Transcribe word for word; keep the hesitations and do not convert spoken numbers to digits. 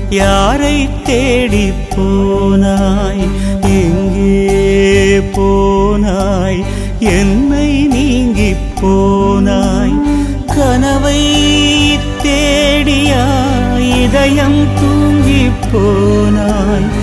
யாரை தேடி போனாய், எங்கே போனாய், என்னை நீங்கி போனாய். கனவை தேடியா இதயம் தூங்கி போனாய்.